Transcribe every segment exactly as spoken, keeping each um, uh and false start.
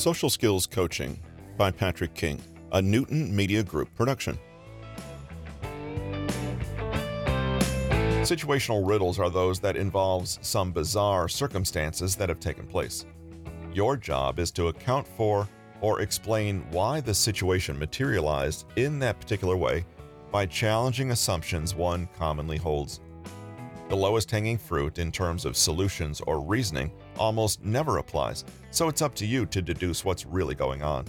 Social Skills Coaching by Patrick King, a Newton Media Group production. Situational riddles are those that involves some bizarre circumstances that have taken place. Your job is to account for or explain why the situation materialized in that particular way by challenging assumptions one commonly holds. The lowest hanging fruit in terms of solutions or reasoning almost never applies, so it's up to you to deduce what's really going on.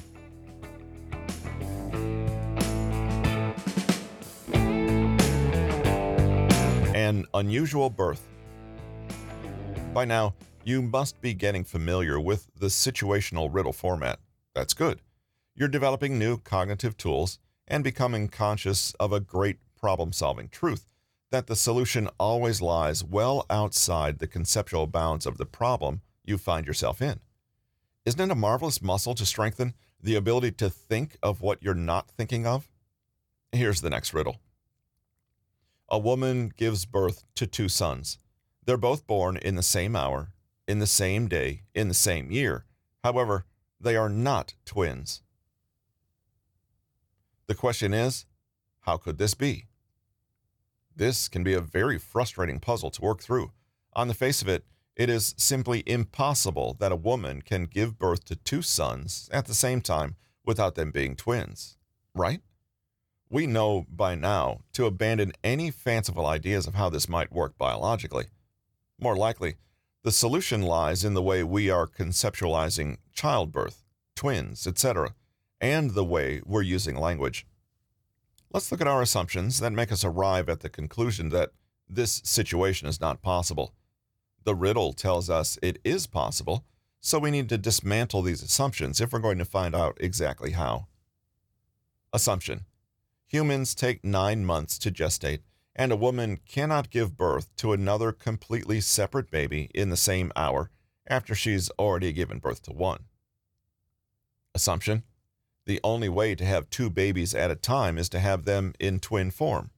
An unusual birth. By now, you must be getting familiar with the situational riddle format. That's good. You're developing new cognitive tools and becoming conscious of a great problem-solving truth, that the solution always lies well outside the conceptual bounds of the problem you find yourself in. Isn't it a marvelous muscle to strengthen, the ability to think of what you're not thinking of? Here's the next riddle. A woman gives birth to two sons. They're both born in the same hour, in the same day, in the same year. However, they are not twins. The question is, how could this be? This can be a very frustrating puzzle to work through. On the face of it, it is simply impossible that a woman can give birth to two sons at the same time without them being twins, right? We know by now to abandon any fanciful ideas of how this might work biologically. More likely, the solution lies in the way we are conceptualizing childbirth, twins, et cetera, and the way we're using language. Let's look at our assumptions that make us arrive at the conclusion that this situation is not possible. The riddle tells us it is possible, so we need to dismantle these assumptions if we're going to find out exactly how. Assumption: humans take nine months to gestate, and a woman cannot give birth to another completely separate baby in the same hour after she's already given birth to one. Assumption: the only way to have two babies at a time is to have them in twin form.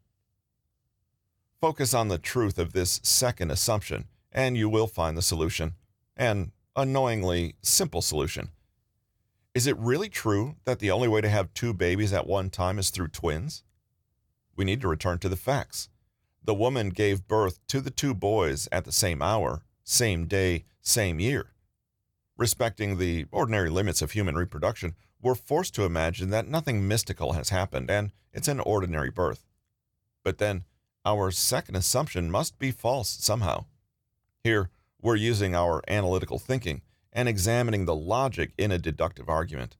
Focus on the truth of this second assumption, and you will find the solution, an annoyingly simple solution. Is it really true that the only way to have two babies at one time is through twins? We need to return to the facts. The woman gave birth to the two boys at the same hour, same day, same year. Respecting the ordinary limits of human reproduction, we're forced to imagine that nothing mystical has happened and it's an ordinary birth. But then, our second assumption must be false somehow. Here, we're using our analytical thinking and examining the logic in a deductive argument.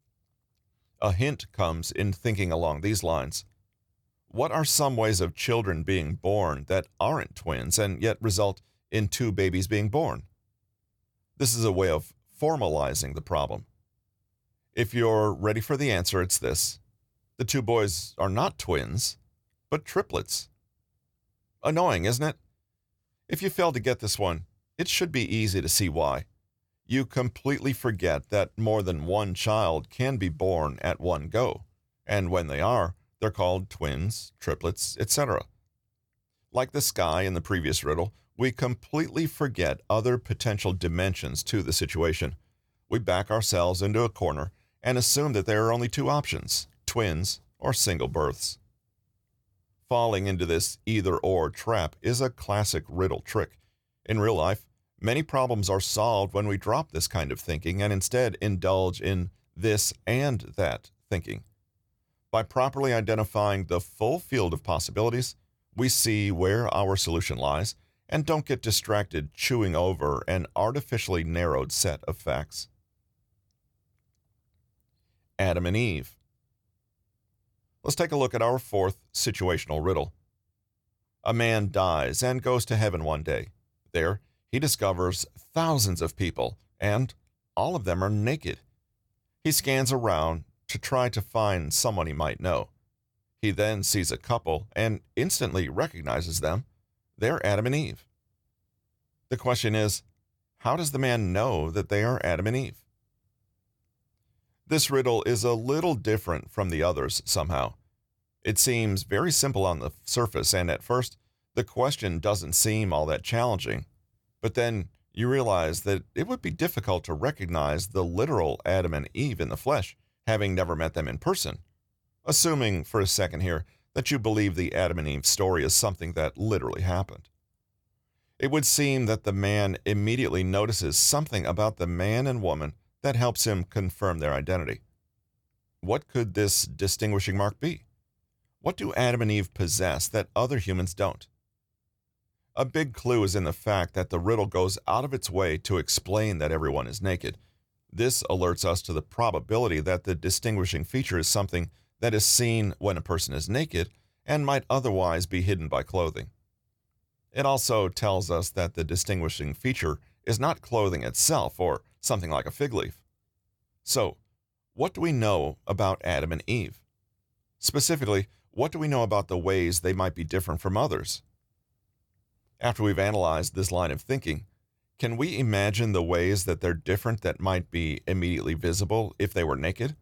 A hint comes in thinking along these lines. What are some ways of children being born that aren't twins and yet result in two babies being born? This is a way of formalizing the problem. If you're ready for the answer, it's this. The two boys are not twins, but triplets. Annoying, isn't it? If you fail to get this one, it should be easy to see why. You completely forget that more than one child can be born at one go, and when they are, they're called twins, triplets, et cetera. Like the sky in the previous riddle, we completely forget other potential dimensions to the situation. We back ourselves into a corner and assume that there are only two options, twins or single births. Falling into this either-or trap is a classic riddle trick. In real life, many problems are solved when we drop this kind of thinking and instead indulge in this and that thinking. By properly identifying the full field of possibilities, we see where our solution lies and don't get distracted chewing over an artificially narrowed set of facts. Adam and Eve. Let's take a look at our fourth situational riddle. A man dies and goes to heaven one day. There, he discovers thousands of people, and all of them are naked. He scans around to try to find someone he might know. He then sees a couple and instantly recognizes them. They're Adam and Eve. The question is, how does the man know that they are Adam and Eve? This riddle is a little different from the others somehow. It seems very simple on the surface, and at first, the question doesn't seem all that challenging. But then you realize that it would be difficult to recognize the literal Adam and Eve in the flesh, having never met them in person. Assuming for a second here that you believe the Adam and Eve story is something that literally happened. It would seem that the man immediately notices something about the man and woman that helps him confirm their identity. What could this distinguishing mark be? What do Adam and Eve possess that other humans don't? A big clue is in the fact that the riddle goes out of its way to explain that everyone is naked. This alerts us to the probability that the distinguishing feature is something that is seen when a person is naked and might otherwise be hidden by clothing. It also tells us that the distinguishing feature is not clothing itself or something like a fig leaf. So, what do we know about Adam and Eve? Specifically, what do we know about the ways they might be different from others? After we've analyzed this line of thinking, can we imagine the ways that they're different that might be immediately visible if they were naked?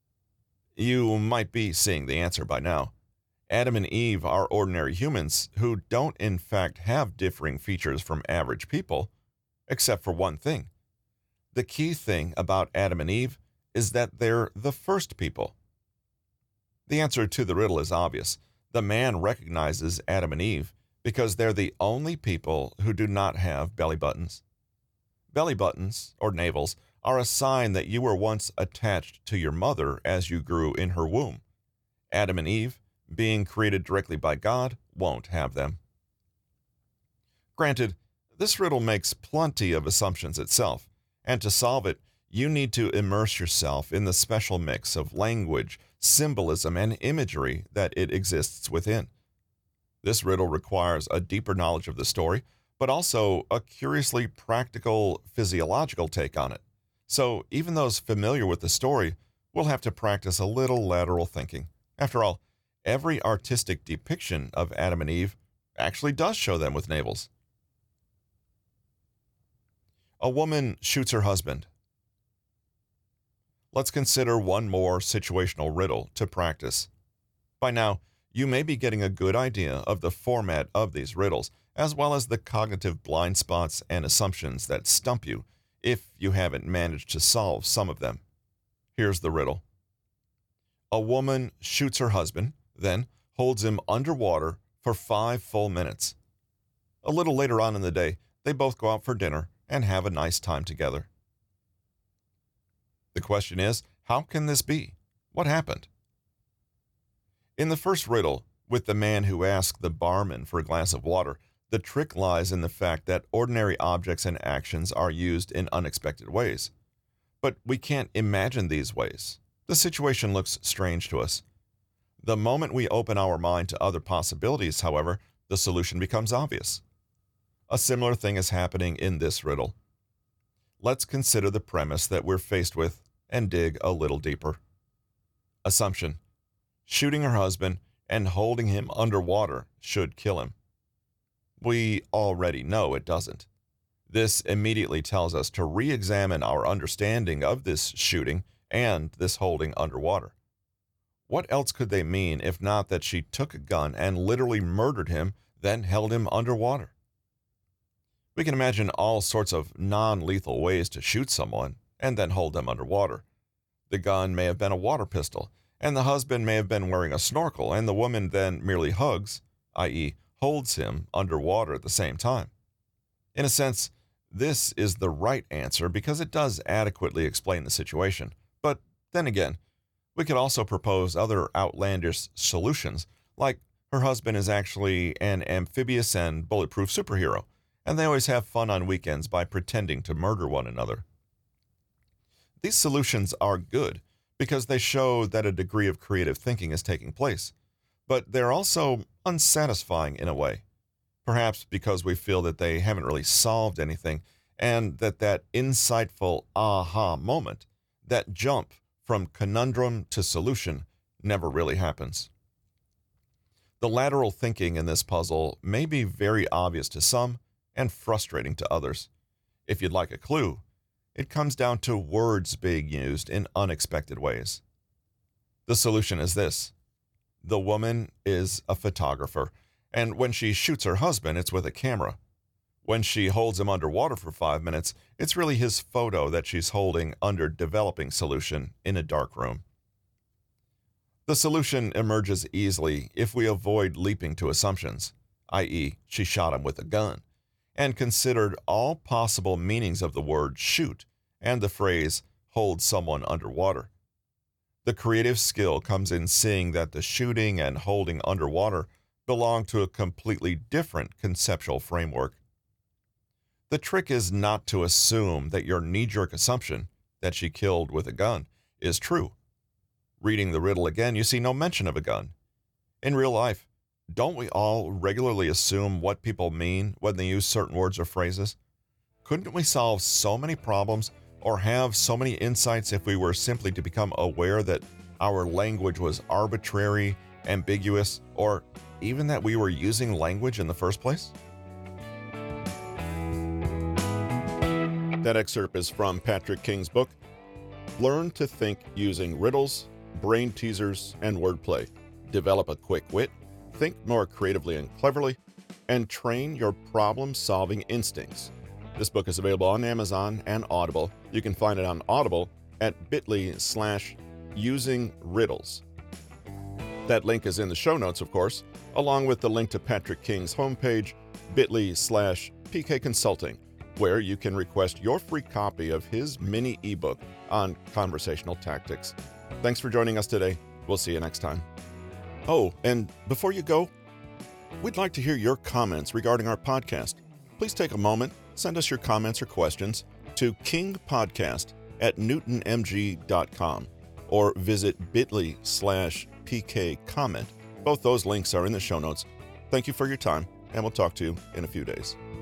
You might be seeing the answer by now. Adam and Eve are ordinary humans who don't in fact have differing features from average people, except for one thing. The key thing about Adam and Eve is that they're the first people. The answer to the riddle is obvious. The man recognizes Adam and Eve because they're the only people who do not have belly buttons. Belly buttons, or navels, are a sign that you were once attached to your mother as you grew in her womb. Adam and Eve, being created directly by God, won't have them. Granted, this riddle makes plenty of assumptions itself, and to solve it, you need to immerse yourself in the special mix of language, symbolism, and imagery that it exists within. This riddle requires a deeper knowledge of the story, but also a curiously practical, physiological take on it. So even those familiar with the story will have to practice a little lateral thinking. After all, every artistic depiction of Adam and Eve actually does show them with navels. A woman shoots her husband. Let's consider one more situational riddle to practice. By now, you may be getting a good idea of the format of these riddles, as well as the cognitive blind spots and assumptions that stump you if you haven't managed to solve some of them. Here's the riddle. A woman shoots her husband, then holds him underwater for five full minutes. A little later on in the day, they both go out for dinner and have a nice time together. The question is, how can this be? What happened? In the first riddle, with the man who asked the barman for a glass of water, the trick lies in the fact that ordinary objects and actions are used in unexpected ways. But we can't imagine these ways. The situation looks strange to us. The moment we open our mind to other possibilities, however, the solution becomes obvious. A similar thing is happening in this riddle. Let's consider the premise that we're faced with and dig a little deeper. Assumption: shooting her husband and holding him underwater should kill him. We already know it doesn't. This immediately tells us to re-examine our understanding of this shooting and this holding underwater. What else could they mean if not that she took a gun and literally murdered him, then held him underwater? We can imagine all sorts of non-lethal ways to shoot someone and then hold them underwater. The gun may have been a water pistol, and the husband may have been wearing a snorkel, and the woman then merely hugs, that is, holds him underwater at the same time. In a sense, this is the right answer because it does adequately explain the situation. But then again, we could also propose other outlandish solutions, like her husband is actually an amphibious and bulletproof superhero, and they always have fun on weekends by pretending to murder one another. These solutions are good because they show that a degree of creative thinking is taking place, but they're also unsatisfying in a way, perhaps because we feel that they haven't really solved anything and that that insightful aha moment, that jump from conundrum to solution, never really happens. The lateral thinking in this puzzle may be very obvious to some and frustrating to others. If you'd like a clue, it comes down to words being used in unexpected ways. The solution is this. The woman is a photographer, and when she shoots her husband, it's with a camera. When she holds him underwater for five minutes, it's really his photo that she's holding under developing solution in a dark room. The solution emerges easily if we avoid leaping to assumptions, that is, she shot him with a gun, and considered all possible meanings of the word shoot and the phrase hold someone underwater. The creative skill comes in seeing that the shooting and holding underwater belong to a completely different conceptual framework. The trick is not to assume that your knee-jerk assumption, that she killed with a gun, is true. Reading the riddle again, you see no mention of a gun. In real life, don't we all regularly assume what people mean when they use certain words or phrases? Couldn't we solve so many problems or have so many insights if we were simply to become aware that our language was arbitrary, ambiguous, or even that we were using language in the first place? That excerpt is from Patrick King's book, Learn to Think Using Riddles, Brain Teasers, and Wordplay. Develop a quick wit, think more creatively and cleverly, and train your problem-solving instincts. This book is available on Amazon and Audible. You can find it on Audible at bit.ly slash using riddles. That link is in the show notes, of course, along with the link to Patrick King's homepage, bit.ly slash PK Consulting, where you can request your free copy of his mini ebook on conversational tactics. Thanks for joining us today. We'll see you next time. Oh, and before you go, we'd like to hear your comments regarding our podcast. Please take a moment, send us your comments or questions to kingpodcast at newton m g dot com or visit bit.ly slash pk comment. Both those links are in the show notes. Thank you for your time, and we'll talk to you in a few days.